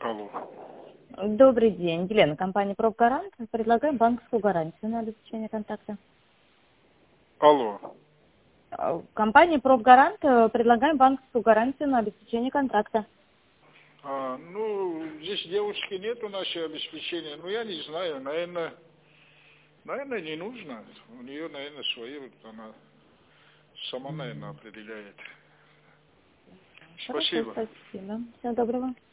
Алло. Добрый день, Елена, компания «Профгарант». Предлагаем банковскую гарантию на обеспечение контакта. Алло. Компания «Профгарант» предлагаем банковскую гарантию на обеспечение контракта. Ну, здесь девушки нет у нас обеспечения. Ну, я не знаю, наверное, не нужно. У нее, наверное, свои, вот она сама, наверное, определяет. Хорошо, Спасибо. спасибо. Всего доброго.